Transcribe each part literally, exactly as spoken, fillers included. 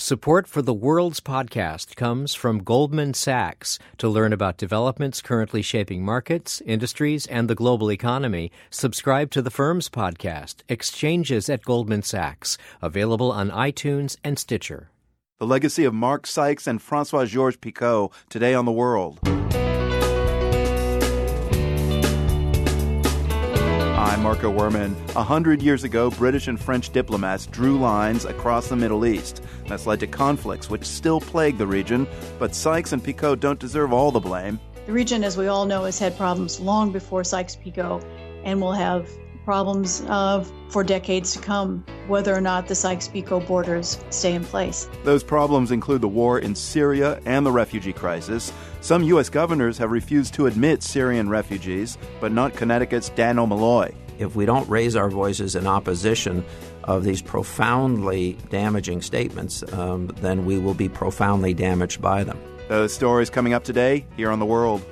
Support for the World's Podcast comes from Goldman Sachs. To learn about developments currently shaping markets, industries, and the global economy, subscribe to the firm's podcast, Exchanges at Goldman Sachs, available on iTunes and Stitcher. The legacy of Mark Sykes and François-Georges Picot, today on The World. I'm Marco Werman. A hundred years ago, British and French diplomats drew lines across the Middle East. That's led to conflicts which still plague the region, but Sykes and Picot don't deserve all the blame. The region, as we all know, has had problems long before Sykes-Picot and will have problems uh, for decades to come, whether or not the Sykes-Picot borders stay in place. Those problems include the war in Syria and the refugee crisis. Some U S governors have refused to admit Syrian refugees, but not Connecticut's Daniel Malloy. If we don't raise our voices in opposition of these profoundly damaging statements, um, then we will be profoundly damaged by them. Those stories coming up today here on The World.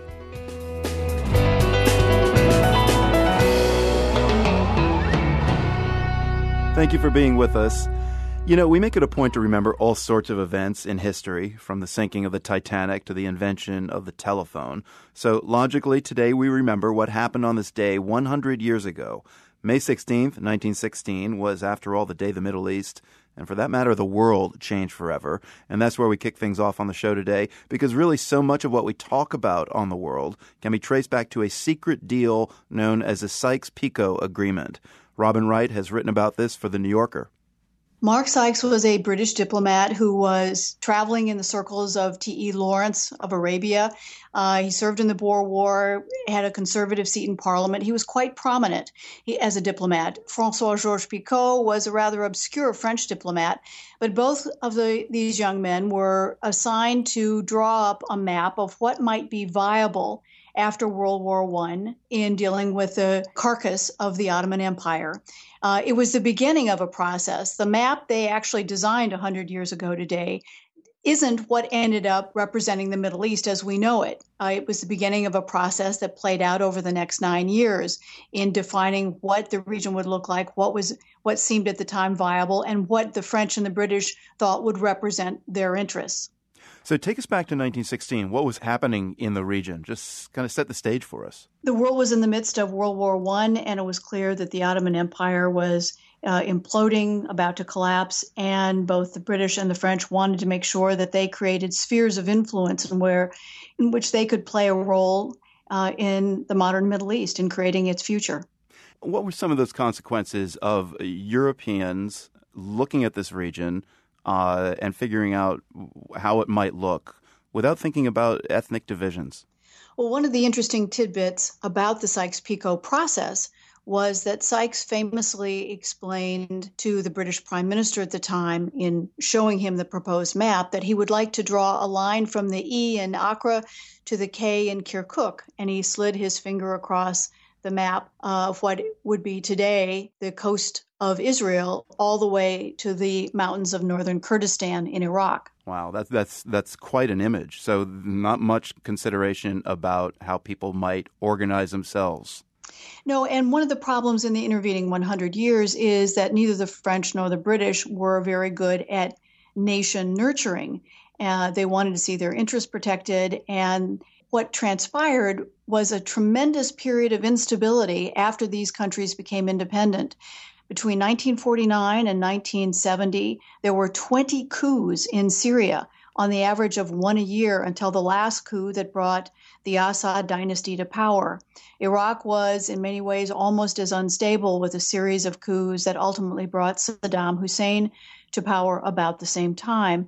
Thank you for being with us. You know, we make it a point to remember all sorts of events in history, from the sinking of the Titanic to the invention of the telephone. So logically, today we remember what happened on this day one hundred years ago. May sixteenth, nineteen sixteen was, after all, the day the Middle East, and for that matter, the world, changed forever. And that's where we kick things off on the show today, because really so much of what we talk about on The World can be traced back to a secret deal known as the Sykes-Picot Agreement. Robin Wright has written about this for The New Yorker. Mark Sykes was a British diplomat who was traveling in the circles of T E Lawrence of Arabia. Uh, he served in the Boer War, had a conservative seat in Parliament. He was quite prominent he, as a diplomat. François-Georges Picot was a rather obscure French diplomat, but both of the, these young men were assigned to draw up a map of what might be viable after World War One in dealing with the carcass of the Ottoman Empire. Uh, it was the beginning of a process. The map they actually designed one hundred years ago today isn't what ended up representing the Middle East as we know it. Uh, it was the beginning of a process that played out over the next nine years in defining what the region would look like, what was what seemed at the time viable, and what the French and the British thought would represent their interests. So take us back to nineteen sixteen. What was happening in the region? Just kind of set the stage for us. The world was in the midst of World War One, and it was clear that the Ottoman Empire was uh, imploding, about to collapse, and both the British and the French wanted to make sure that they created spheres of influence in, where, in which they could play a role uh, in the modern Middle East in creating its future. What were some of those consequences of Europeans looking at this region Uh, and figuring out how it might look without thinking about ethnic divisions? Well, one of the interesting tidbits about the Sykes-Picot process was that Sykes famously explained to the British Prime Minister at the time, in showing him the proposed map, that he would like to draw a line from the E in Accra to the K in Kirkuk, and he slid his finger across the map of what would be today the coast of Israel all the way to the mountains of northern Kurdistan in Iraq. Wow, that's that's that's quite an image. So not much consideration about how people might organize themselves. No, and one of the problems in the intervening one hundred years is that neither the French nor the British were very good at nation nurturing. Uh, they wanted to see their interests protected, and what transpired was a tremendous period of instability after these countries became independent. Between nineteen forty-nine and nineteen seventy, there were twenty coups in Syria, on the average of one a year, until the last coup that brought the Assad dynasty to power. Iraq was, in many ways, almost as unstable, with a series of coups that ultimately brought Saddam Hussein to power about the same time.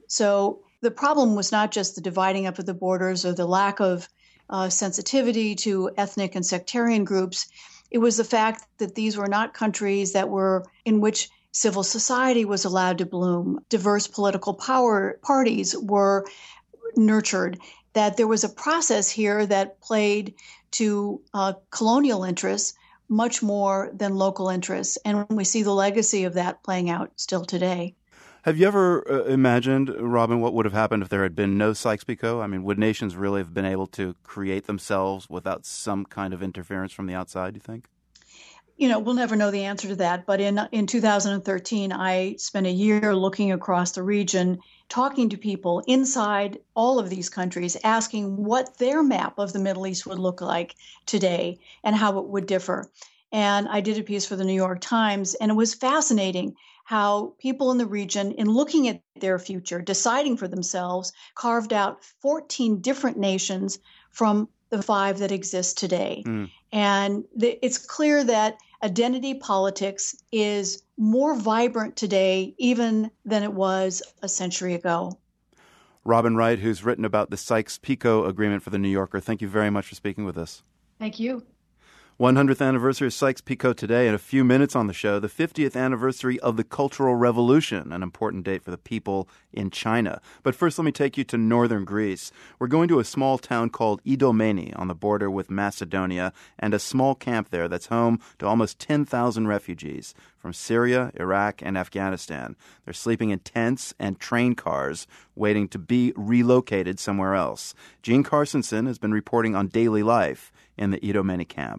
So the problem was not just the dividing up of the borders or the lack of uh, sensitivity to ethnic and sectarian groups. It was the fact that these were not countries that were in which civil society was allowed to bloom. Diverse political power parties were nurtured, that there was a process here that played to uh, colonial interests much more than local interests. And we see the legacy of that playing out still today. Have you ever uh, imagined, Robin, what would have happened if there had been no Sykes-Picot? I mean, would nations really have been able to create themselves without some kind of interference from the outside, do you think? you know, we'll never know the answer to that. But in in two thousand thirteen, I spent a year looking across the region, talking to people inside all of these countries, asking what their map of the Middle East would look like today and how it would differ. And I did a piece for the New York Times, and it was fascinating how people in the region, in looking at their future, deciding for themselves, carved out fourteen different nations from the five that exist today. Mm. And the, it's clear that identity politics is more vibrant today even than it was a century ago. Robin Wright, who's written about the Sykes-Picot Agreement for The New Yorker, thank you very much for speaking with us. Thank you. one hundredth anniversary of Sykes-Picot today. In a few minutes on the show, the fiftieth anniversary of the Cultural Revolution, an important date for the people in China. But first, let me take you to northern Greece. We're going to a small town called Idomeni on the border with Macedonia and a small camp there that's home to almost ten thousand refugees from Syria, Iraq, and Afghanistan. They're sleeping in tents and train cars waiting to be relocated somewhere else. Jean Carsonson has been reporting on daily life in the Idomeni camp.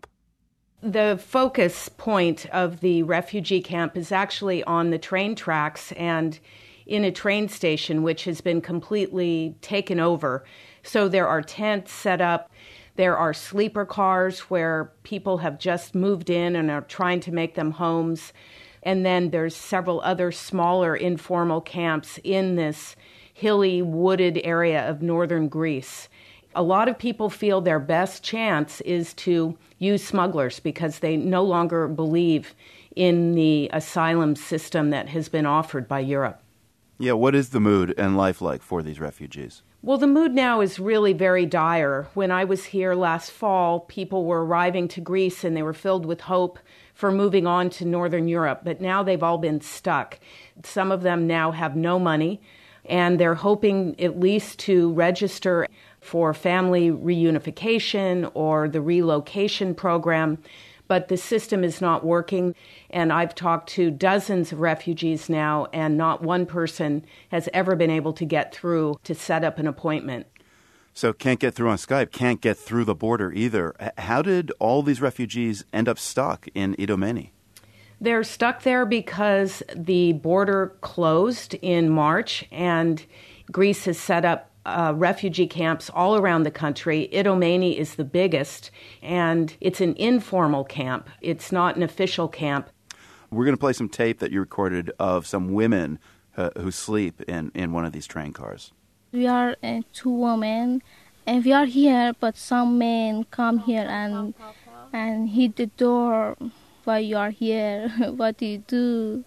The focus point of the refugee camp is actually on the train tracks and in a train station, which has been completely taken over. So there are tents set up. There are sleeper cars where people have just moved in and are trying to make them homes. And then there's several other smaller informal camps in this hilly, wooded area of northern Greece. A lot of people feel their best chance is to use smugglers because they no longer believe in the asylum system that has been offered by Europe. Yeah, what is the mood and life like for these refugees? Well, the mood now is really very dire. When I was here last fall, people were arriving to Greece and they were filled with hope for moving on to Northern Europe, but now they've all been stuck. Some of them now have no money, and they're hoping at least to register for family reunification or the relocation program, but the system is not working. And I've talked to dozens of refugees now, and not one person has ever been able to get through to set up an appointment. So can't get through on Skype, can't get through the border either. How did all these refugees end up stuck in Idomeni? They're stuck there because the border closed in March, and Greece has set up uh, refugee camps all around the country. Idomeni is the biggest, and it's an informal camp. It's not an official camp. We're going to play some tape that you recorded of some women uh, who sleep in, in one of these train cars. We are uh, two women, and we are here, but some men come here and and hit the door. Why you are here? What do you do?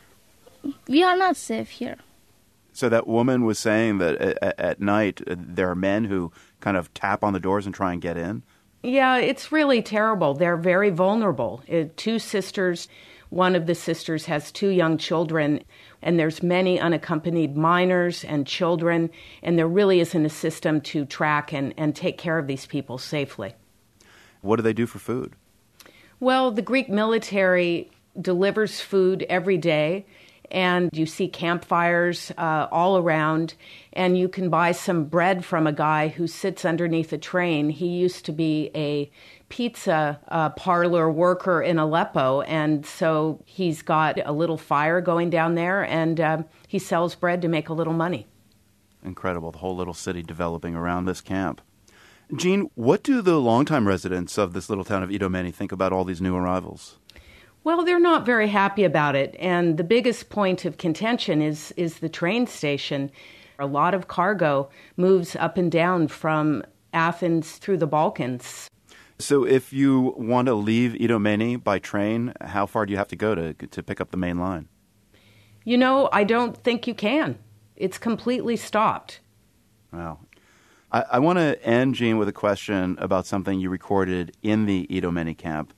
We are not safe here. So that woman was saying that at, at night uh, there are men who kind of tap on the doors and try and get in? Yeah, it's really terrible. They're very vulnerable. Uh, two sisters, one of the sisters has two young children, and there's many unaccompanied minors and children, and there really isn't a system to track and, and take care of these people safely. What do they do for food? Well, the Greek military delivers food every day, and you see campfires uh, all around, and you can buy some bread from a guy who sits underneath a train. He used to be a pizza uh, parlor worker in Aleppo, and so he's got a little fire going down there, and uh, he sells bread to make a little money. Incredible, the whole little city developing around this camp. Jean, what do the longtime residents of this little town of Idomeni think about all these new arrivals? Well, they're not very happy about it, and the biggest point of contention is is the train station. A lot of cargo moves up and down from Athens through the Balkans. So if you want to leave Idomeni by train, how far do you have to go to to pick up the main line? You know, I don't think you can. It's completely stopped. Wow. I, I want to end, Jean, with a question about something you recorded in the Idomeni camp.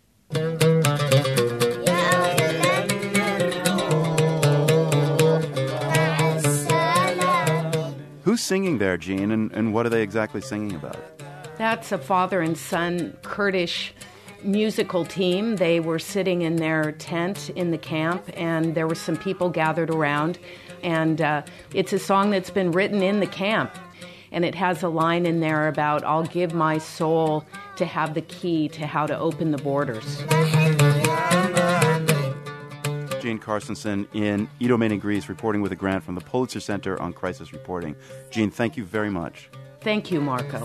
Who's singing there, Jean, and, and what are they exactly singing about? That's a father and son Kurdish musical team. They were sitting in their tent in the camp, and there were some people gathered around. And uh, it's a song that's been written in the camp. And it has a line in there about, I'll give my soul to have the key to how to open the borders. Jean Carstensen in Idomeni, Greece, reporting with a grant from the Pulitzer Center on Crisis Reporting. Jean, thank you very much. Thank you, Marco.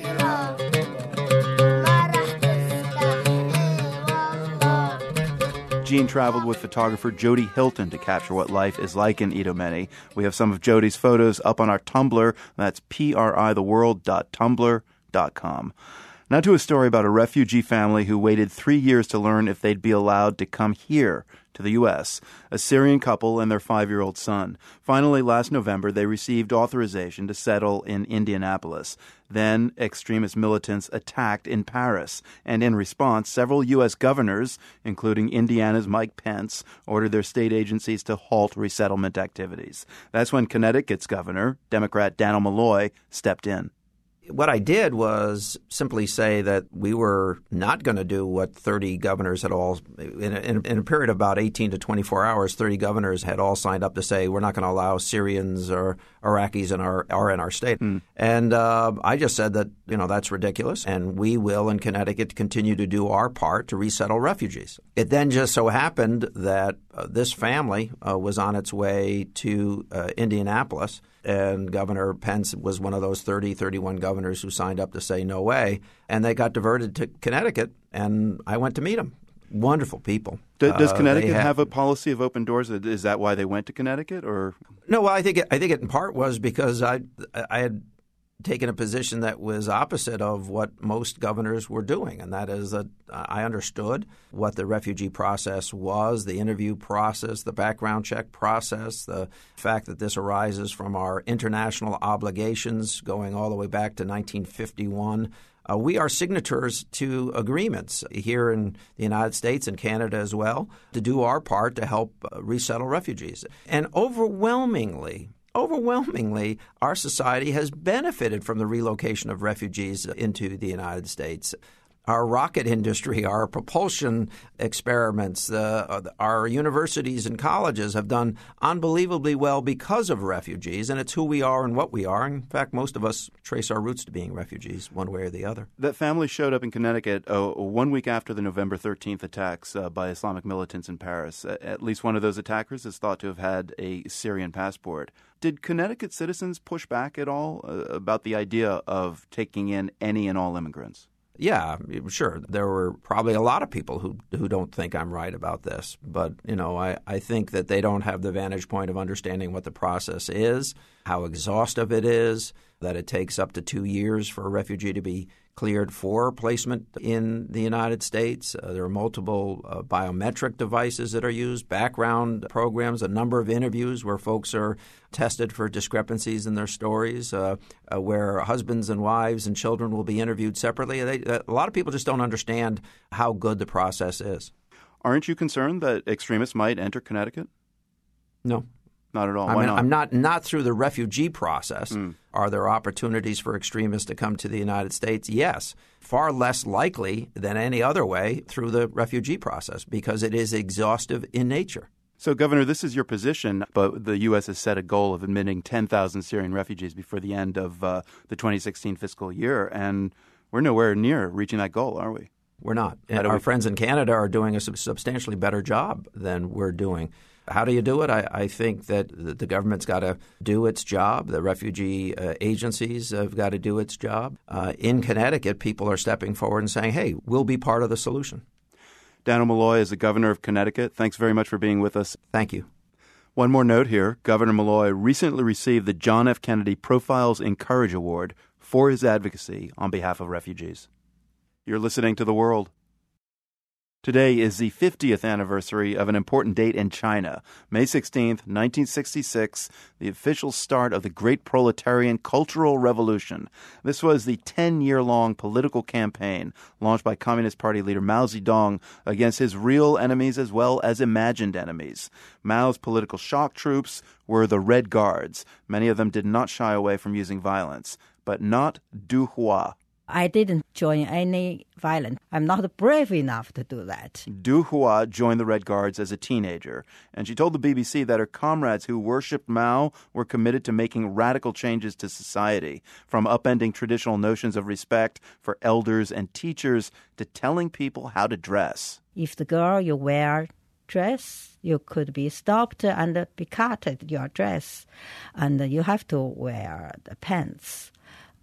Jean traveled with photographer Jody Hilton to capture what life is like in Idomeni. We have some of Jody's photos up on our Tumblr. That's p r i the world dot tumblr dot com. Now to a story about a refugee family who waited three years to learn if they'd be allowed to come here to the U S. A Syrian couple and their five-year-old son. Finally, last November, they received authorization to settle in Indianapolis. Then, extremist militants attacked in Paris. And in response, several U S governors, including Indiana's Mike Pence, ordered their state agencies to halt resettlement activities. That's when Connecticut's governor, Democrat Dannel Malloy, stepped in. What I did was simply say that we were not going to do what thirty governors had all in a, in a period of about eighteen to twenty-four hours, thirty governors had all signed up to say we're not going to allow Syrians or Iraqis in our are in our state. Mm. And uh, I just said that, you know, that's ridiculous, and we will in Connecticut continue to do our part to resettle refugees. It then just so happened that uh, this family uh, was on its way to uh, Indianapolis. And Governor Pence was one of those thirty, thirty-one governors who signed up to say no way. And they got diverted to Connecticut, and I went to meet them. Wonderful people. Does, does uh, Connecticut have, have a policy of open doors? Is that why they went to Connecticut? Or no? Well, I think it, I think it in part was because I I had taken a position that was opposite of what most governors were doing, and that is that I understood what the refugee process was, the interview process, the background check process, the fact that this arises from our international obligations going all the way back to nineteen fifty-one. Uh, we are signatories to agreements here in the United States and Canada as well to do our part to help uh, resettle refugees. And overwhelmingly, Overwhelmingly, our society has benefited from the relocation of refugees into the United States. Our rocket industry, our propulsion experiments, uh, our universities and colleges have done unbelievably well because of refugees, and it's who we are and what we are. In fact, most of us trace our roots to being refugees one way or the other. That family showed up in Connecticut uh, one week after the November thirteenth attacks uh, by Islamic militants in Paris. Uh, at least one of those attackers is thought to have had a Syrian passport. Did Connecticut citizens push back at all uh, about the idea of taking in any and all immigrants? Yeah, sure. There were probably a lot of people who who don't think I'm right about this. But, you know, I, I think that they don't have the vantage point of understanding what the process is, how exhaustive it is, that it takes up to two years for a refugee to be cleared for placement in the United States. Uh, there are multiple uh, biometric devices that are used, background programs, a number of interviews where folks are tested for discrepancies in their stories, uh, uh, where husbands and wives and children will be interviewed separately. They, uh, a lot of people just don't understand how good the process is. Aren't you concerned that extremists might enter Connecticut? No. Not at all. I Why mean, not? I'm not not through the refugee process. Mm. Are there opportunities for extremists to come to the United States? Yes. Far less likely than any other way through the refugee process because it is exhaustive in nature. So, Governor, this is your position, but the U S has set a goal of admitting ten thousand Syrian refugees before the end of uh, the twenty sixteen fiscal year, and we're nowhere near reaching that goal, are we? We're not. And our we... friends in Canada are doing a substantially better job than we're doing. How do you do it? I, I think that the government's got to do its job. The refugee uh, agencies have got to do its job. Uh, in Connecticut, people are stepping forward and saying, hey, we'll be part of the solution. Dannel Malloy is the governor of Connecticut. Thanks very much for being with us. Thank you. One more note here. Governor Malloy recently received the John F. Kennedy Profiles in Courage Award for his advocacy on behalf of refugees. You're listening to The World. Today is the fiftieth anniversary of an important date in China. May sixteenth, nineteen sixty-six, the official start of the Great Proletarian Cultural Revolution. This was the ten-year-long political campaign launched by Communist Party leader Mao Zedong against his real enemies as well as imagined enemies. Mao's political shock troops were the Red Guards. Many of them did not shy away from using violence, but not Du Hua. I didn't join any violence. I'm not brave enough to do that. Du Hua joined the Red Guards as a teenager, and she told the B B C that her comrades who worshipped Mao were committed to making radical changes to society, from upending traditional notions of respect for elders and teachers to telling people how to dress. If the girl you wear dress, you could be stopped and be cut at your dress. And you have to wear the pants.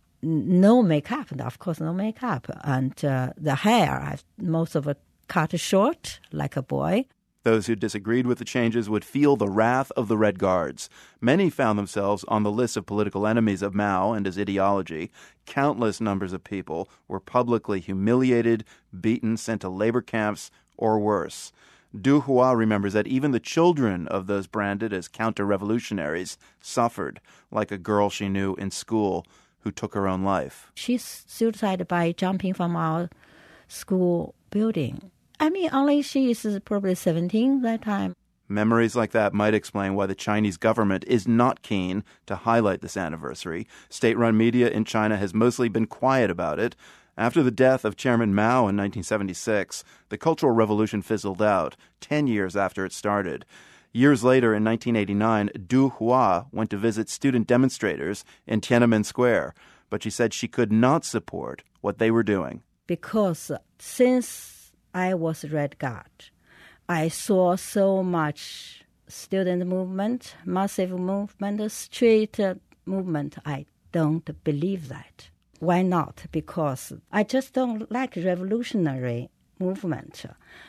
No makeup, of course, no makeup. And uh, the hair, most of it cut short, like a boy. Those who disagreed with the changes would feel the wrath of the Red Guards. Many found themselves on the list of political enemies of Mao and his ideology. Countless numbers of people were publicly humiliated, beaten, sent to labor camps, or worse. Du Hua remembers that even the children of those branded as counter-revolutionaries suffered, like a girl she knew in school who took her own life. She suicided by jumping from our school building. I mean, only she is probably seventeen that time. Memories like that might explain why the Chinese government is not keen to highlight this anniversary. State-run media in China has mostly been quiet about it. After the death of Chairman Mao in nineteen seventy-six, the Cultural Revolution fizzled out, ten years after it started. Years later, in nineteen eighty-nine, Du Hua went to visit student demonstrators in Tiananmen Square, but she said she could not support what they were doing. Because since I was Red Guard, I saw so much student movement, massive movement, street movement. I don't believe that. Why not? Because I just don't like revolutionary movement.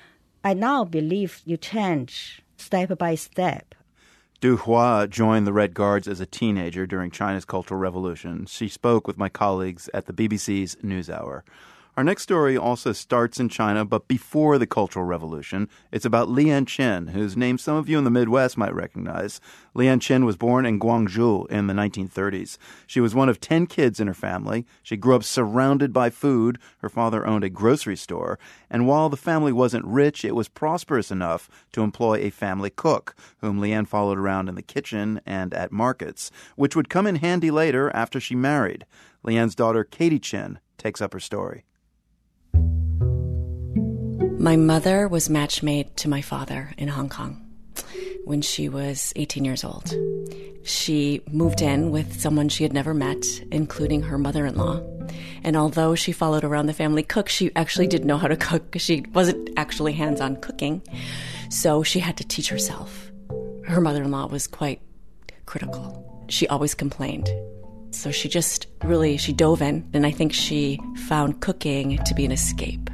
I now believe you change step by step. Du Hua joined the Red Guards as a teenager during China's Cultural Revolution. She spoke with my colleagues at the B B C's NewsHour. Our next story also starts in China, but before the Cultural Revolution. It's about Lian Qin, whose name some of you in the Midwest might recognize. Lian Qin was born in Guangzhou in the nineteen thirties. She was one of ten kids in her family. She grew up surrounded by food. Her father owned a grocery store. And while the family wasn't rich, it was prosperous enough to employ a family cook, whom Lian followed around in the kitchen and at markets, which would come in handy later after she married. Lian's daughter, Katie Qin, takes up her story. My mother was match made to my father in Hong Kong when she was eighteen years old. She moved in with someone she had never met, including her mother-in-law. And although she followed around the family cook, she actually didn't know how to cook. She wasn't actually hands-on cooking, so she had to teach herself. Her mother-in-law was quite critical. She always complained. So she just really, she dove in, and I think she found cooking to be an escape.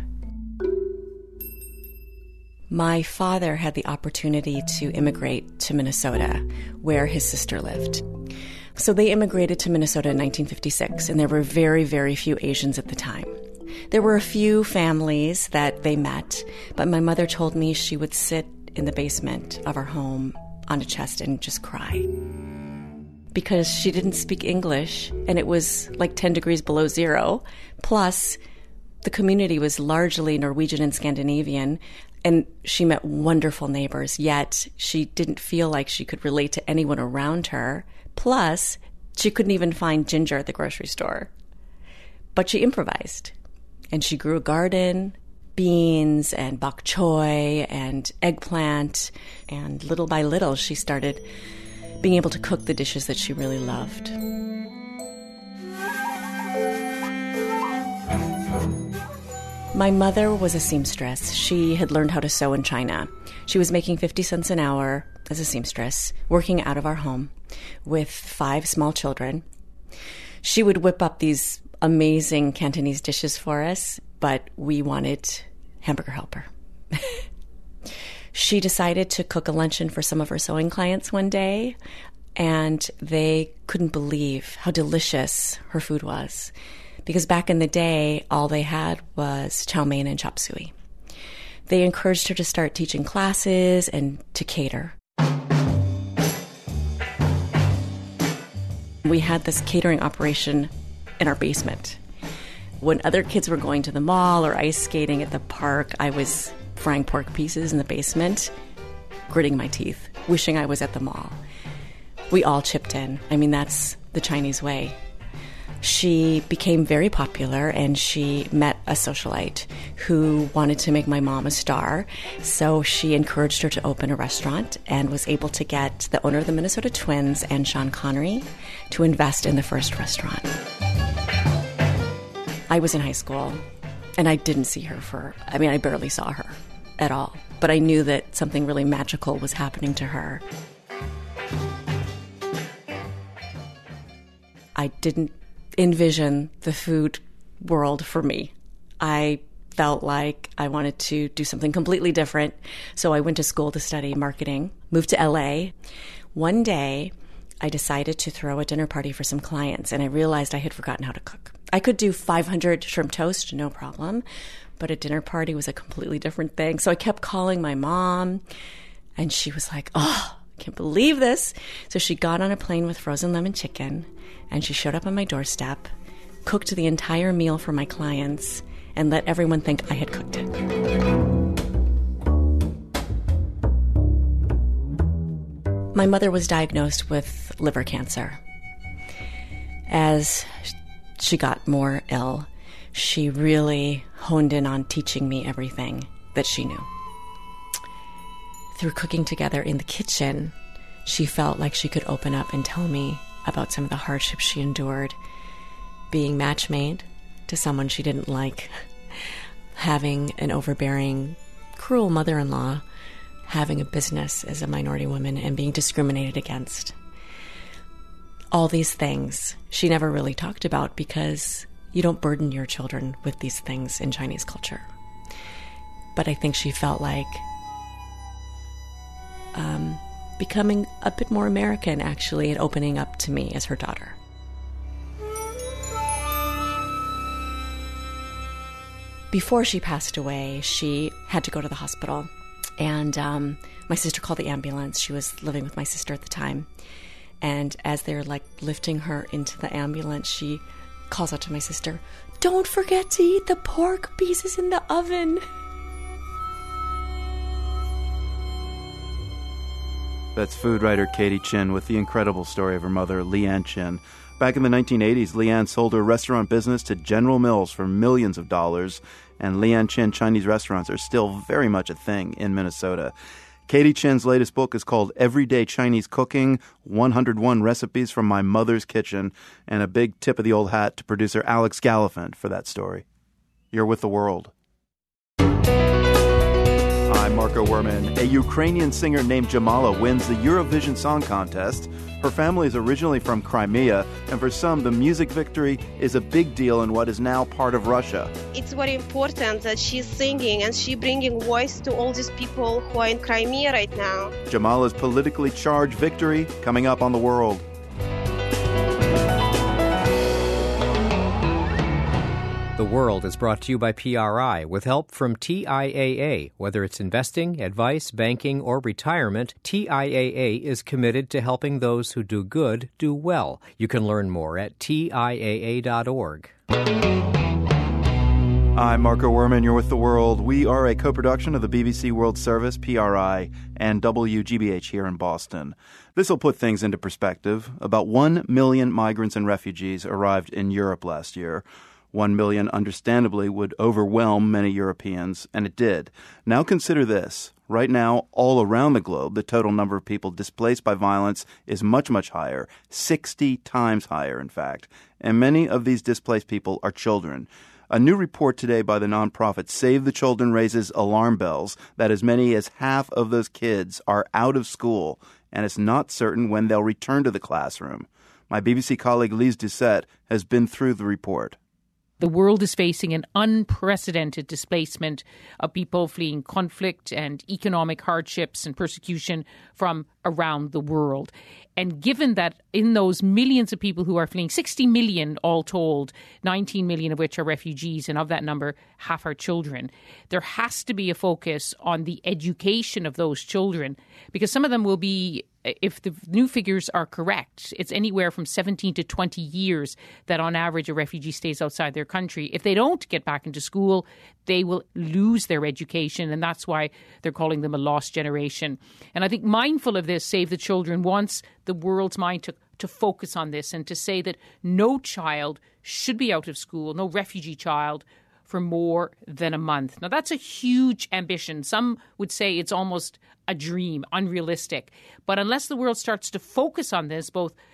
My father had the opportunity to immigrate to Minnesota, where his sister lived. So they immigrated to Minnesota in nineteen fifty-six, and there were very, very few Asians at the time. There were a few families that they met, but my mother told me she would sit in the basement of our home on a chest and just cry. Because she didn't speak English, and it was like ten degrees below zero. Plus, the community was largely Norwegian and Scandinavian, and she met wonderful neighbors, yet she didn't feel like she could relate to anyone around her. Plus, she couldn't even find ginger at the grocery store. But she improvised, and she grew a garden, beans and bok choy and eggplant, and little by little she started being able to cook the dishes that she really loved. My mother was a seamstress. She had learned how to sew in China. She was making fifty cents an hour as a seamstress, working out of our home with five small children. She would whip up these amazing Cantonese dishes for us, but we wanted hamburger helper. She decided to cook a luncheon for some of her sewing clients one day, and they couldn't believe how delicious her food was. Because back in the day, all they had was chow mein and chop suey. They encouraged her to start teaching classes and to cater. We had this catering operation in our basement. When other kids were going to the mall or ice skating at the park, I was frying pork pieces in the basement, gritting my teeth, wishing I was at the mall. We all chipped in. I mean, that's the Chinese way. She became very popular, and she met a socialite who wanted to make my mom a star. So she encouraged her to open a restaurant and was able to get the owner of the Minnesota Twins and Sean Connery to invest in the first restaurant. I was in high school, and I didn't see her for, I mean, I barely saw her at all. but I knew that something really magical was happening to her. I didn't envision the food world for me. I felt like I wanted to do something completely different. So I went to school to study marketing, moved to L A. One day, I decided to throw a dinner party for some clients, and I realized I had forgotten how to cook. I could do five hundred shrimp toast, no problem, but a dinner party was a completely different thing. So I kept calling my mom, and she was like, oh, I can't believe this. So she got on a plane with frozen lemon chicken, and she showed up on my doorstep, cooked the entire meal for my clients, and let everyone think I had cooked it. My mother was diagnosed with liver cancer. As she got more ill, she really honed in on teaching me everything that she knew. Through cooking together in the kitchen, she felt like she could open up and tell me about some of the hardships she endured, being match-made to someone she didn't like, having an overbearing, cruel mother-in-law, having a business as a minority woman, and being discriminated against. All these things she never really talked about because you don't burden your children with these things in Chinese culture. But I think she felt like um, becoming a bit more American, actually, and opening up to me as her daughter. Before she passed away, she had to go to the hospital. And um, my sister called the ambulance. She was living with my sister at the time. And as they're like lifting her into the ambulance, she calls out to my sister, "Don't forget to eat the pork pieces in the oven." That's food writer Katie Chin with the incredible story of her mother, Leanne Chin. Back in the nineteen eighties, Leanne sold her restaurant business to General Mills for millions of dollars, and Leanne Chin Chinese restaurants are still very much a thing in Minnesota. Katie Chin's latest book is called Everyday Chinese Cooking, one hundred one Recipes from My Mother's Kitchen, and a big tip of the old hat to producer Alex Gallifant for that story. You're with The World. I'm Marco Werman. A Ukrainian singer named Jamala wins the Eurovision Song Contest. Her family is originally from Crimea, and for some, the music victory is a big deal in what is now part of Russia. It's very important that she's singing and she's bringing voice to all these people who are in Crimea right now. Jamala's politically charged victory coming up on The World. The World is brought to you by P R I with help from T I A A. Whether it's investing, advice, banking, or retirement, T I A A is committed to helping those who do good do well. You can learn more at T I A A dot org. I'm Marco Werman. You're with The World. We are a co-production of the B B C World Service, P R I, and W G B H here in Boston. This will put things into perspective. About one million migrants and refugees arrived in Europe last year. One million, understandably, would overwhelm many Europeans, and it did. Now consider this. Right now, all around the globe, the total number of people displaced by violence is much, much higher, sixty times higher, in fact. And many of these displaced people are children. A new report today by the nonprofit Save the Children raises alarm bells that as many as half of those kids are out of school, and it's not certain when they'll return to the classroom. My B B C colleague Lise Doucette has been through the report. The world is facing an unprecedented displacement of people fleeing conflict and economic hardships and persecution from around the world. And given that in those millions of people who are fleeing, sixty million all told, nineteen million of which are refugees, and of that number, half are children, there has to be a focus on the education of those children, because some of them will be, if the new figures are correct, it's anywhere from seventeen to twenty years that on average a refugee stays outside their country. If they don't get back into school, they will lose their education, and that's why they're calling them a lost generation. And I think mindful of this, Save the Children wants the world's mind to, to focus on this and to say that no child should be out of school, no refugee child, for more than a month. Now, that's a huge ambition. Some would say it's almost a dream, unrealistic. But unless the world starts to focus on this, both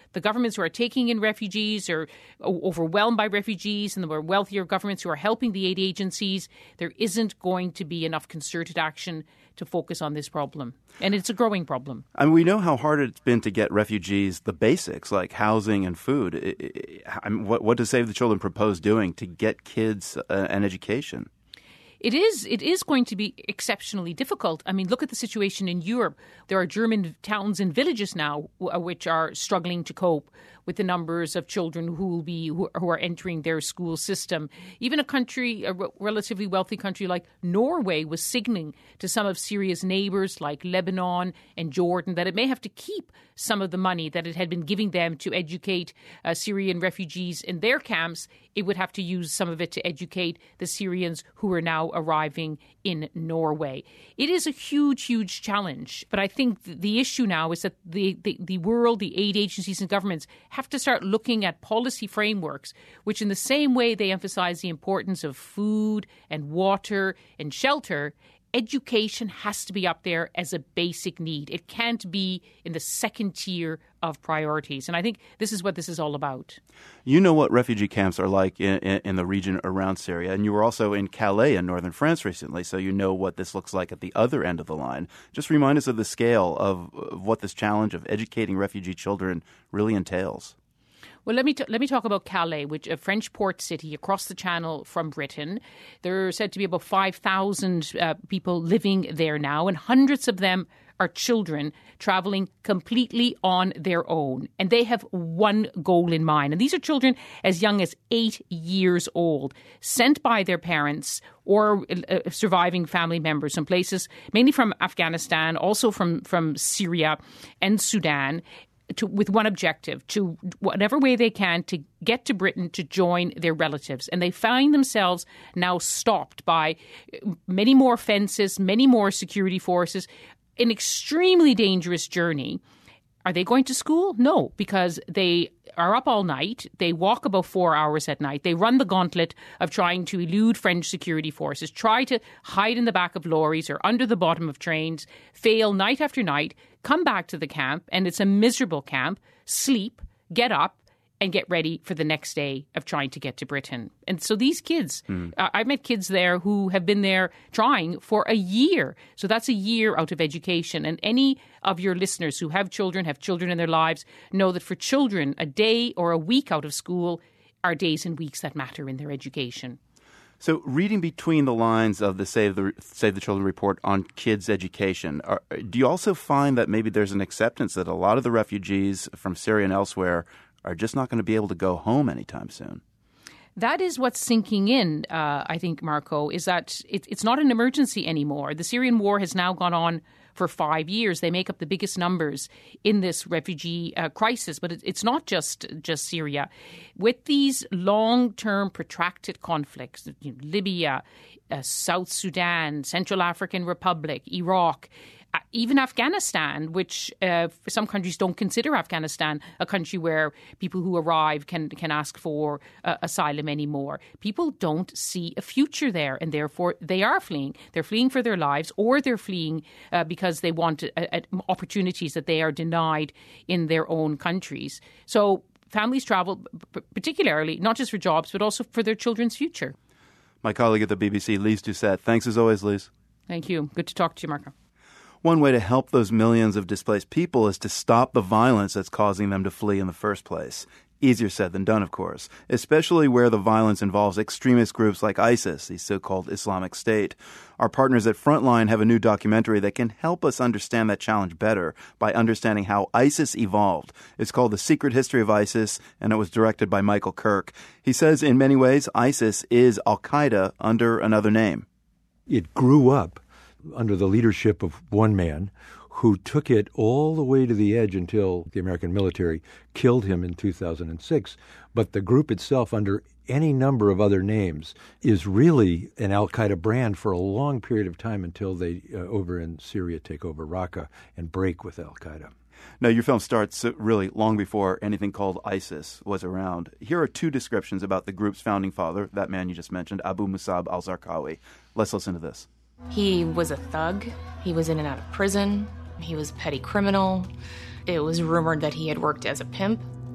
the governments who are taking in refugees are overwhelmed by refugees, and the more wealthier governments who are helping the aid agencies, there isn't going to be enough concerted action to focus on this problem. And it's a growing problem. I mean, we know how hard it's been to get refugees the basics like housing and food. I mean, what, what does Save the Children propose doing to get kids uh, an education? It is it is going to be exceptionally difficult. I mean, look at the situation in Europe. There are German towns and villages now which are struggling to cope with the numbers of children who will be who are entering their school system. Even a country, a relatively wealthy country like Norway, was signaling to some of Syria's neighbors like Lebanon and Jordan that it may have to keep some of the money that it had been giving them to educate uh, Syrian refugees in their camps. It would have to use some of it to educate the Syrians who are now arriving in Norway. It is a huge, huge challenge. But I think the issue now is that the, the, the world, the aid agencies and governments have to start looking at policy frameworks which, in the same way they emphasize the importance of food and water and shelter, education has to be up there as a basic need. It can't be in the second tier of priorities. And I think this is what this is all about. You know what refugee camps are like in, in, in the region around Syria, and you were also in Calais in northern France recently, so you know what this looks like at the other end of the line. Just remind us of the scale of, of what this challenge of educating refugee children really entails. Well, let me t- let me talk about Calais, which a French port city across the Channel from Britain. There are said to be about five thousand uh, people living there now, and hundreds of them are children traveling completely on their own. And they have one goal in mind. And these are children as young as eight years old, sent by their parents or uh, surviving family members in places, mainly from Afghanistan, also from, from Syria and Sudan, To, with one objective, to whatever way they can to get to Britain to join their relatives. And they find themselves now stopped by many more fences, many more security forces, an extremely dangerous journey. Are they going to school? No, because they are up all night. They walk about four hours at night. They run the gauntlet of trying to elude French security forces, try to hide in the back of lorries or under the bottom of trains, fail night after night, come back to the camp, and it's a miserable camp, sleep, get up, and get ready for the next day of trying to get to Britain. And so these kids, mm. uh, I've met kids there who have been there trying for a year. So that's a year out of education. And any of your listeners who have children, have children in their lives, know that for children, a day or a week out of school are days and weeks that matter in their education. So reading between the lines of the Save the Save the Children report on kids' education, are, do you also find that maybe there's an acceptance that a lot of the refugees from Syria and elsewhere are just not going to be able to go home anytime soon? That is what's sinking in, uh, I think, Marco, is that it, it's not an emergency anymore. The Syrian war has now gone on for five years. They make up the biggest numbers in this refugee uh, crisis. But it, it's not just, just Syria. With these long-term protracted conflicts, you know, Libya, uh, South Sudan, Central African Republic, Iraq, Uh, even Afghanistan, which uh, some countries don't consider Afghanistan a country where people who arrive can can ask for uh, asylum anymore. People don't see a future there, and therefore they are fleeing. They're fleeing for their lives, or they're fleeing uh, because they want uh, uh, opportunities that they are denied in their own countries. So families travel p- particularly, not just for jobs, but also for their children's future. My colleague at the B B C, Lise Doucette. Thanks as always, Lise. Thank you. Good to talk to you, Marco. One way to help those millions of displaced people is to stop the violence that's causing them to flee in the first place. Easier said than done, of course, especially where the violence involves extremist groups like ISIS, the so-called Islamic State. Our partners at Frontline have a new documentary that can help us understand that challenge better by understanding how ISIS evolved. It's called The Secret History of ISIS, and it was directed by Michael Kirk. He says in many ways, ISIS is Al-Qaeda under another name. It grew up under the leadership of one man who took it all the way to the edge until the American military killed him in two thousand six. But the group itself, under any number of other names, is really an al-Qaeda brand for a long period of time until they, uh, over in Syria, take over Raqqa and break with al-Qaeda. Now, your film starts really long before anything called ISIS was around. Here are two descriptions about the group's founding father, that man you just mentioned, Abu Musab al-Zarqawi. Let's listen to this. He was a thug. He was in and out of prison. He was a petty criminal. It was rumored that he had worked as a pimp.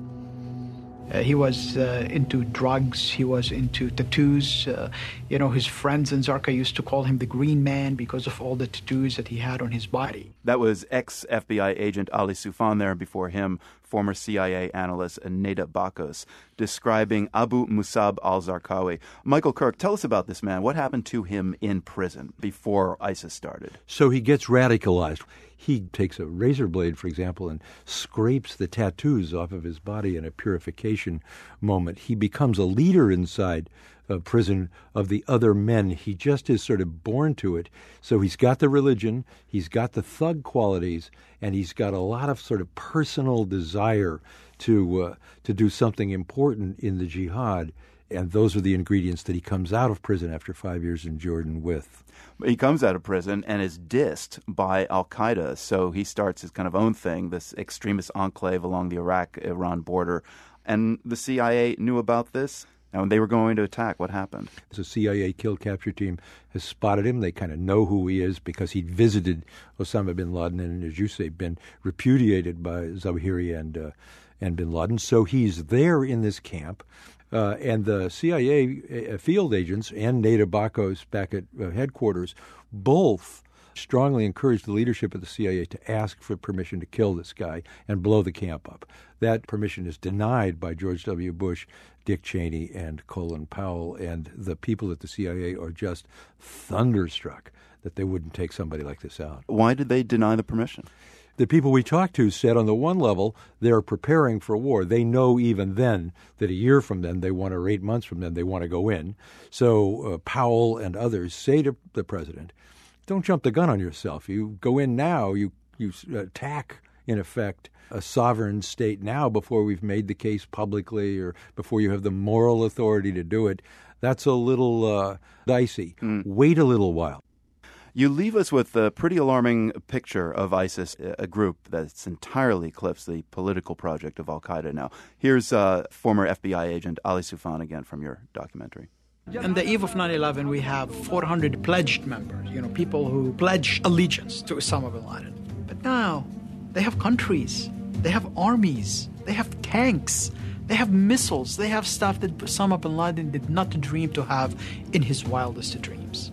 Uh, he was uh, into drugs. He was into tattoos. Uh, you know, his friends in Zarqa used to call him the Green Man because of all the tattoos that he had on his body. That was ex-F B I agent Ali Soufan there, before him, former C I A analyst Neda Bakos, describing Abu Musab al-Zarqawi. Michael Kirk, tell us about this man. What happened to him in prison before ISIS started? So he gets radicalized. He takes a razor blade, for example, and scrapes the tattoos off of his body in a purification moment. He becomes a leader inside a prison of the other men. He just is sort of born to it. So he's got the religion, he's got the thug qualities, and he's got a lot of sort of personal desire to uh, to do something important in the jihad. And those are the ingredients that he comes out of prison after five years in Jordan with. He comes out of prison and is dissed by al-Qaeda, so he starts his kind of own thing, this extremist enclave along the Iraq-Iran border. And the C I A knew about this, and when they were going to attack, what happened? The C I A kill capture team has spotted him. They kind of know who he is because he'd visited Osama bin Laden and, as you say, been repudiated by Zawahiri and, uh, and bin Laden. So he's there in this camp. Uh, and the C I A uh, field agents and Neda Bakos back at uh, headquarters both strongly encouraged the leadership of the C I A to ask for permission to kill this guy and blow the camp up. That permission is denied by George W. Bush, Dick Cheney, and Colin Powell, and the people at the C I A are just thunderstruck that they wouldn't take somebody like this out. Why did they deny the permission? The people we talked to said on the one level, they're preparing for war. They know even then that a year from then, they want, or eight months from then, they want to go in. So uh, Powell and others say to the president, don't jump the gun on yourself. You go in now, you, you attack, in effect, a sovereign state now before we've made the case publicly or before you have the moral authority to do it. That's a little uh, dicey. Mm. Wait a little while. You leave us with a pretty alarming picture of ISIS, a group that's entirely eclipsed the political project of al-Qaeda now. Here's uh, former F B I agent Ali Soufan again from your documentary. On the eve of nine eleven, we have four hundred pledged members, you know, people who pledged allegiance to Osama bin Laden. But now they have countries, they have armies, they have tanks, they have missiles, they have stuff that Osama bin Laden did not dream to have in his wildest dreams.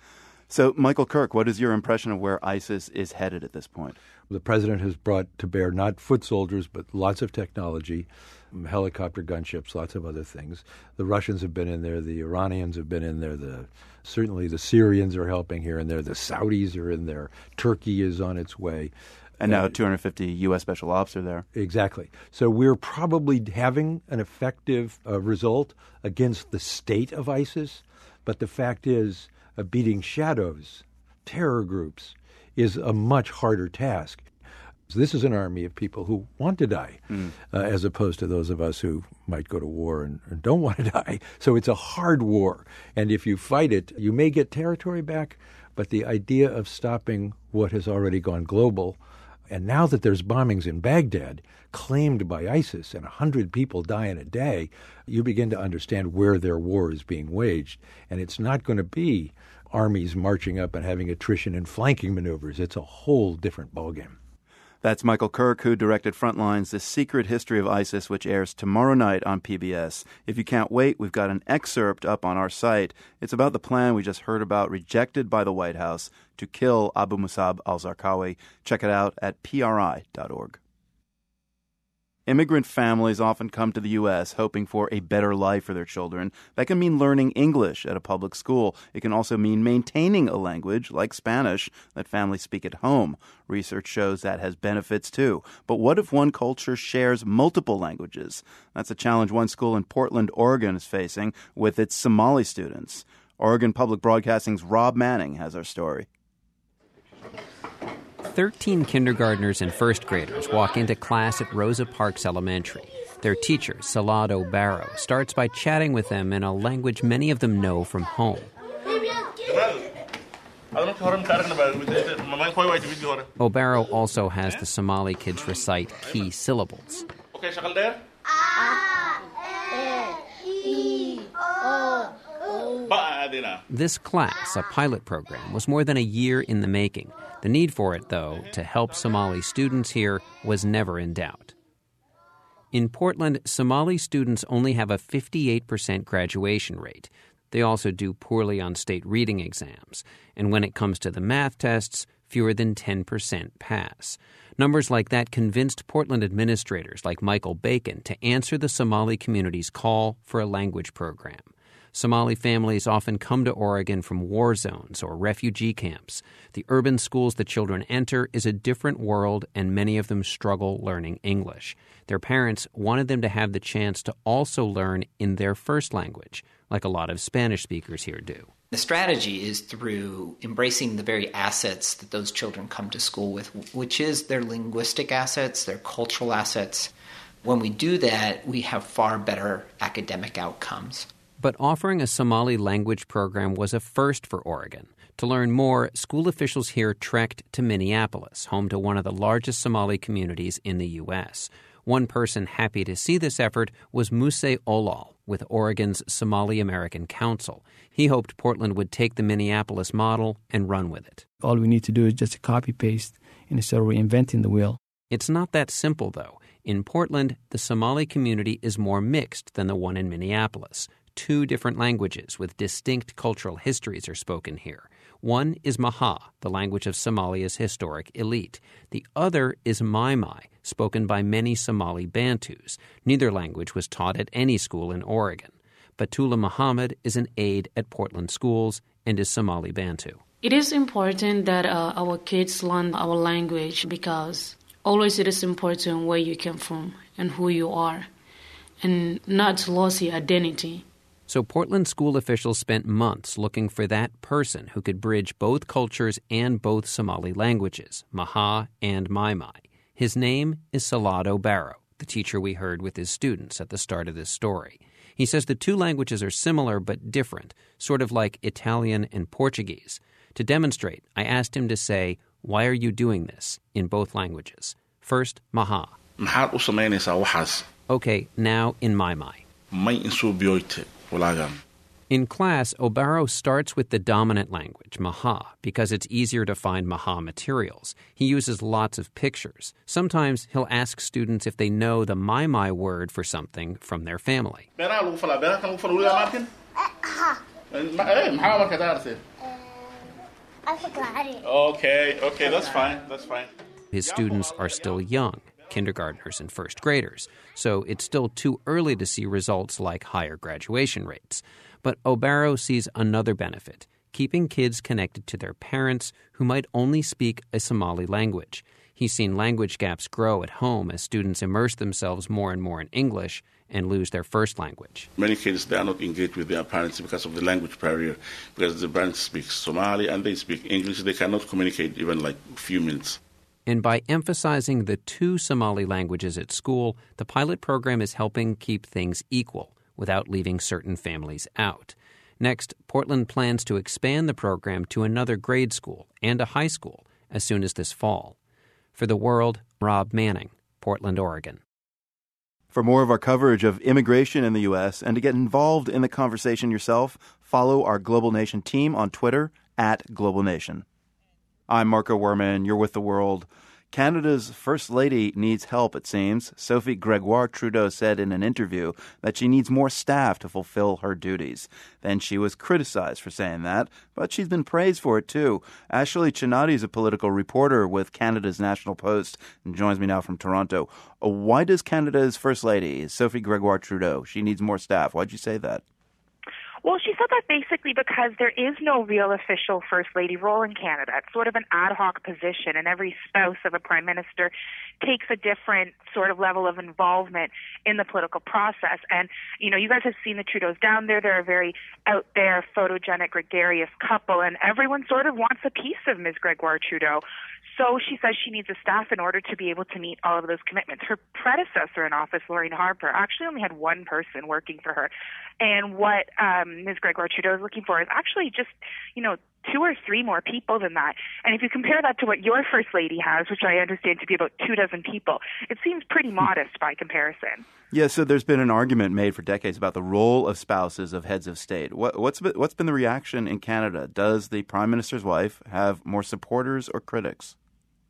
So, Michael Kirk, what is your impression of where ISIS is headed at this point? The president has brought to bear not foot soldiers, but lots of technology, helicopter gunships, lots of other things. The Russians have been in there. The Iranians have been in there. The certainly the Syrians are helping here and there. The Saudis are in there. Turkey is on its way. And now two hundred fifty U S special ops are there. Exactly. So we're probably having an effective uh, result against the state of ISIS. But the fact is, uh, beating shadows, terror groups, is a much harder task. So this is an army of people who want to die, mm. uh, as opposed to those of us who might go to war and, and don't want to die. So it's a hard war. And if you fight it, you may get territory back, but the idea of stopping what has already gone global, and now that there's bombings in Baghdad claimed by ISIS and one hundred people die in a day, you begin to understand where their war is being waged. And it's not going to be armies marching up and having attrition and flanking maneuvers. It's a whole different ballgame. That's Michael Kirk, who directed Frontlines, The Secret History of ISIS, which airs tomorrow night on P B S. If you can't wait, we've got an excerpt up on our site. It's about the plan we just heard about, rejected by the White House, to kill Abu Musab al-Zarqawi. Check it out at P R I dot org. Immigrant families often come to the U S hoping for a better life for their children. That can mean learning English at a public school. It can also mean maintaining a language, like Spanish, that families speak at home. Research shows that has benefits too. But what if one culture shares multiple languages? That's a challenge one school in Portland, Oregon is facing with its Somali students. Oregon Public Broadcasting's Rob Manning has our story. Thirteen kindergartners and first graders walk into class at Rosa Parks Elementary. Their teacher, Salado Barrow, starts by chatting with them in a language many of them know from home. O'Barrow also has the Somali kids recite key syllables. This class, a pilot program, was more than a year in the making. The need for it, though, to help Somali students here was never in doubt. In Portland, Somali students only have a fifty-eight percent graduation rate. They also do poorly on state reading exams. And when it comes to the math tests, fewer than ten percent pass. Numbers like that convinced Portland administrators like Michael Bacon to answer the Somali community's call for a language program. Somali families often come to Oregon from war zones or refugee camps. The urban schools the children enter is a different world, and many of them struggle learning English. Their parents wanted them to have the chance to also learn in their first language, like a lot of Spanish speakers here do. The strategy is through embracing the very assets that those children come to school with, which is their linguistic assets, their cultural assets. When we do that, we have far better academic outcomes. But offering a Somali language program was a first for Oregon. To learn more, school officials here trekked to Minneapolis, home to one of the largest Somali communities in the U S. One person happy to see this effort was Muse Olal with Oregon's Somali American Council. He hoped Portland would take the Minneapolis model and run with it. All we need to do is just copy-paste instead of reinventing the wheel. It's not that simple, though. In Portland, the Somali community is more mixed than the one in Minneapolis. Two different languages with distinct cultural histories are spoken here. One is Maha, the language of Somalia's historic elite. The other is Mai Mai, spoken by many Somali Bantus. Neither language was taught at any school in Oregon. Batula Muhammad is an aide at Portland schools and is Somali Bantu. It is important that uh, our kids learn our language because always it is important where you come from and who you are, and not to lose your identity. So Portland school officials spent months looking for that person who could bridge both cultures and both Somali languages, Maha and Mai Mai. His name is Salado Barrow, the teacher we heard with his students at the start of this story. He says the two languages are similar but different, sort of like Italian and Portuguese. To demonstrate, I asked him to say, "Why are you doing this?" in both languages. First, Maha. Okay, now in Mai Mai. In class, Obaro starts with the dominant language, Maha, because it's easier to find Maha materials. He uses lots of pictures. Sometimes he'll ask students if they know the Mai Mai word for something from their family. Okay, okay, that's fine, that's fine. His students are still young, kindergartners and first graders, so it's still too early to see results like higher graduation rates. But Obaro sees another benefit, keeping kids connected to their parents who might only speak a Somali language. He's seen language gaps grow at home as students immerse themselves more and more in English and lose their first language. Many kids, they are not engaged with their parents because of the language barrier, because the parents speak Somali and they speak English. They cannot communicate even like a few minutes. And by emphasizing the two Somali languages at school, the pilot program is helping keep things equal without leaving certain families out. Next, Portland plans to expand the program to another grade school and a high school as soon as this fall. For The World, Rob Manning, Portland, Oregon. For more of our coverage of immigration in the U S and to get involved in the conversation yourself, follow our Global Nation team on Twitter at Global Nation. I'm Marco Werman. You're with The World. Canada's First Lady needs help, it seems. Sophie Gregoire Trudeau said in an interview that she needs more staff to fulfill her duties. Then she was criticized for saying that, but she's been praised for it too. Ashley Chinati is a political reporter with Canada's National Post and joins me now from Toronto. Why does Canada's First Lady, Sophie Gregoire Trudeau, she needs more staff? Why'd you say that? Well, she said that basically because there is no real official First Lady role in Canada. It's sort of an ad hoc position, and every spouse of a prime minister takes a different sort of level of involvement in the political process. And, you know, you guys have seen the Trudeaus down there. They're a very out there, photogenic, gregarious couple, and everyone sort of wants a piece of Miz Gregoire Trudeau. So she says she needs a staff in order to be able to meet all of those commitments. Her predecessor in office, Lorraine Harper, actually only had one person working for her. And what um, Miz Gregoire Trudeau is looking for is actually just, you know, two or three more people than that. And if you compare that to what your First Lady has, which I understand to be about two dozen people, it seems pretty modest by comparison. Yeah, so there's been an argument made for decades about the role of spouses of heads of state. What, what's been, what's been the reaction in Canada? Does the Prime Minister's wife have more supporters or critics?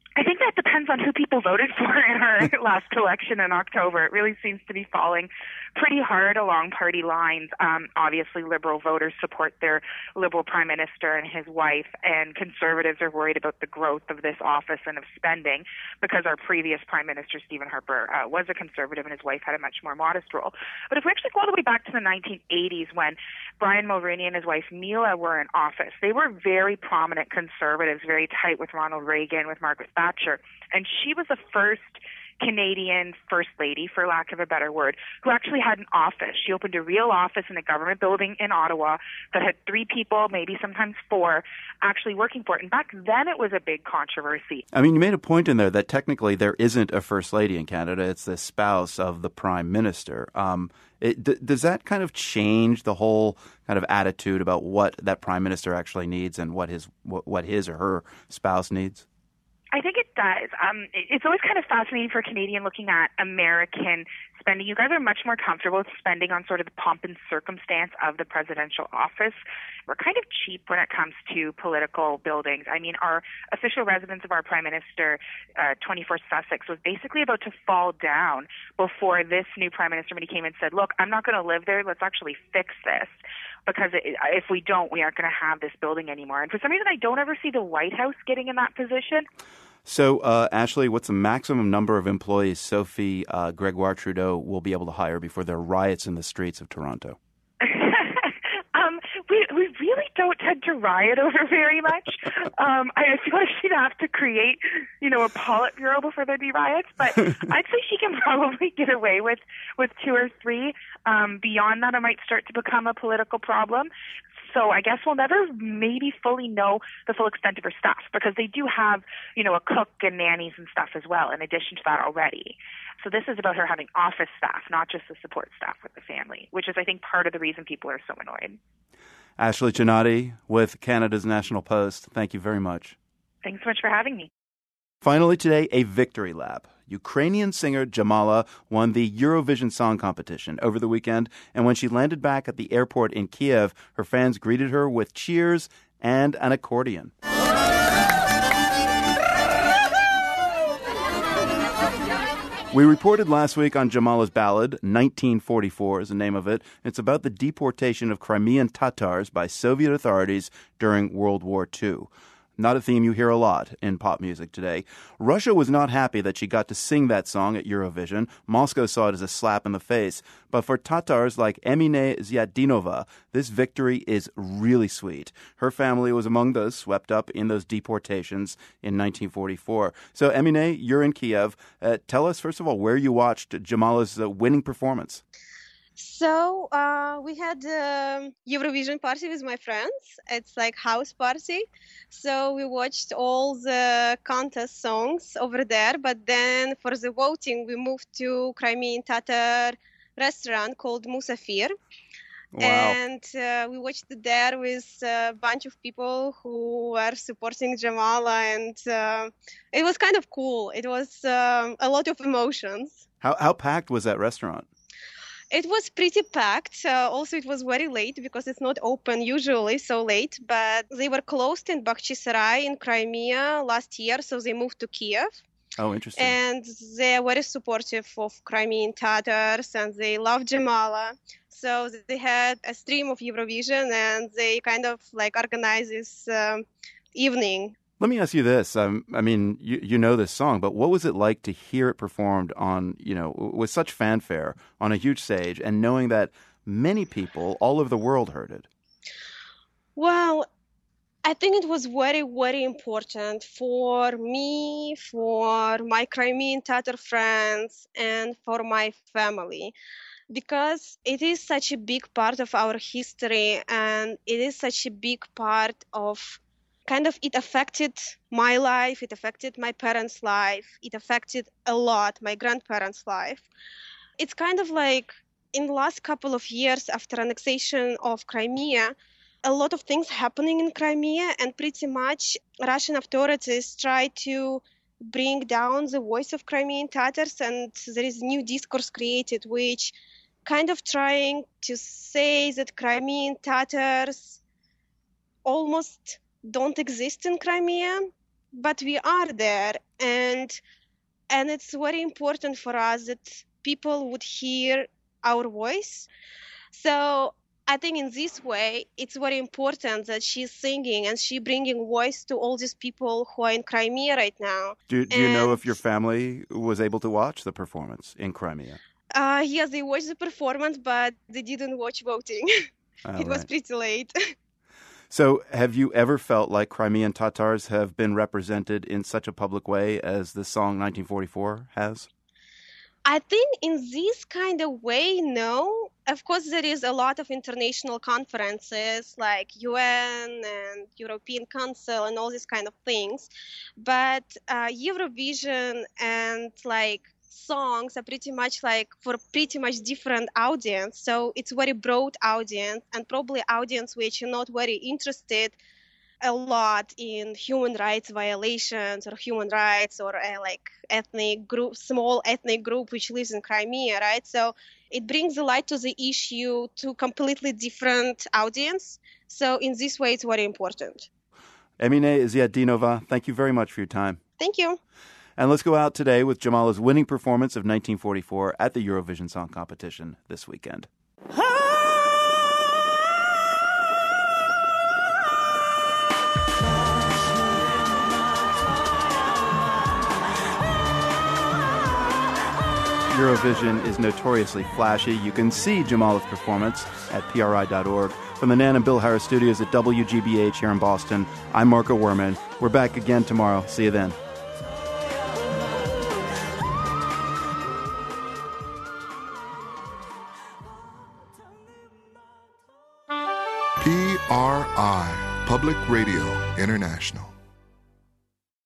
I think that depends on who people voted for in our last election in October. It really seems to be falling pretty hard along party lines. Um, obviously, Liberal voters support their Liberal Prime Minister and his wife, and Conservatives are worried about the growth of this office and of spending because our previous Prime Minister, Stephen Harper, uh, was a Conservative and his wife had a much more modest role. But if we actually go all the way back to the nineteen eighties when Brian Mulroney and his wife Mila were in office, they were very prominent Conservatives, very tight with Ronald Reagan, with Margaret Thatcher, and she was the first Canadian First Lady, for lack of a better word, who actually had an office. She opened a real office in a government building in Ottawa that had three people, maybe sometimes four, actually working for it. And back then it was a big controversy. I mean, you made a point in there that technically there isn't a First Lady in Canada. It's the spouse of the Prime Minister. Um, it, d- does that kind of change the whole kind of attitude about what that Prime Minister actually needs and what his what, what his or her spouse needs? I think it does. Um, it's always kind of fascinating for a Canadian looking at American spending. You guys are much more comfortable with spending on sort of the pomp and circumstance of the presidential office. We're kind of cheap when it comes to political buildings. I mean, our official residence of our Prime Minister, uh, twenty-four Sussex, was basically about to fall down before this new Prime Minister, when he came and said, look, I'm not going to live there. Let's actually fix this. Because if we don't, we aren't going to have this building anymore. And for some reason, I don't ever see the White House getting in that position. So, uh, Ashley, what's the maximum number of employees Sophie uh, Gregoire Trudeau will be able to hire before there are riots in the streets of Toronto? um, we we really don't tend to riot over very much. Um, I feel like she'd have to create, you know, a Politburo before there'd be riots. But I'd say she can probably get away with, with two or three. Um, beyond that, it might start to become a political problem. So I guess we'll never maybe fully know the full extent of her staff because they do have, you know, a cook and nannies and stuff as well in addition to that already. So this is about her having office staff, not just the support staff with the family, which is, I think, part of the reason people are so annoyed. Ashley Csanady with Canada's National Post, thank you very much. Thanks so much for having me. Finally today, a victory lap. Ukrainian singer Jamala won the Eurovision Song Competition over the weekend, and when she landed back at the airport in Kiev, her fans greeted her with cheers and an accordion. We reported last week on Jamala's ballad, nineteen forty-four is the name of it. It's about the deportation of Crimean Tatars by Soviet authorities during World War Two. Not a theme you hear a lot in pop music today. Russia was not happy that she got to sing that song at Eurovision. Moscow saw it as a slap in the face. But for Tatars like Emine Zyadinova, this victory is really sweet. Her family was among those swept up in those deportations in nineteen forty-four. So, Emine, you're in Kiev. Uh, tell us, first of all, where you watched Jamala's uh, winning performance. So uh, we had a Eurovision party with my friends. It's like house party. So we watched all the contest songs over there. But then for the voting, we moved to Crimean Tatar restaurant called Musafir. Wow. And uh, we watched it there with a bunch of people who were supporting Jamala. And uh, it was kind of cool. It was um, a lot of emotions. How, how packed was that restaurant? It was pretty packed. Uh, also, it was very late because it's not open usually so late. But they were closed in Bakhchisarai in Crimea last year, so they moved to Kiev. Oh, interesting. And they are very supportive of Crimean Tatars, and they love Jamala. So they had a stream of Eurovision, and they kind of like organized this um, evening. Let me ask you this. Um, I mean, you, you know this song, but what was it like to hear it performed on, you know, with such fanfare on a huge stage and knowing that many people all over the world heard it? Well, I think it was very, very important for me, for my Crimean Tatar friends, and for my family, because it is such a big part of our history, and it is such a big part of kind of it affected my life, it affected my parents' life, it affected a lot my grandparents' life. It's kind of like in the last couple of years after annexation of Crimea, a lot of things happening in Crimea, and pretty much Russian authorities try to bring down the voice of Crimean Tatars, and there is new discourse created which kind of trying to say that Crimean Tatars almost don't exist in Crimea. but we are there, and and it's very important for us that people would hear our voice. So I think in this way, it's very important that she's singing and she bringing voice to all these people who are in Crimea right now. Do, do you know if your family was able to watch the performance in Crimea? Uh, yes, they watched the performance, but they didn't watch voting. Oh, it was right. pretty late. So have you ever felt like Crimean Tatars have been represented in such a public way as the song nineteen forty-four has? I think in this kind of way, no. Of course, there is a lot of international conferences like U N and European Council and all these kind of things. But uh, Eurovision and like songs are pretty much like for pretty much different audience. So it's very broad audience and probably audience which are not very interested a lot in human rights violations or human rights or a like ethnic group, small ethnic group which lives in Crimea, right? So it brings a light to the issue to completely different audience. So in this way, it's very important. Emine Ziadinova, thank you very much for your time. Thank you. And let's go out today with Jamala's winning performance of nineteen forty-four at the Eurovision Song Competition this weekend. Eurovision is notoriously flashy. You can see Jamala's performance at P R I dot org. From the Nan and Bill Harris studios at W G B H here in Boston, I'm Marco Werman. We're back again tomorrow. See you then. P R I, Public Radio International.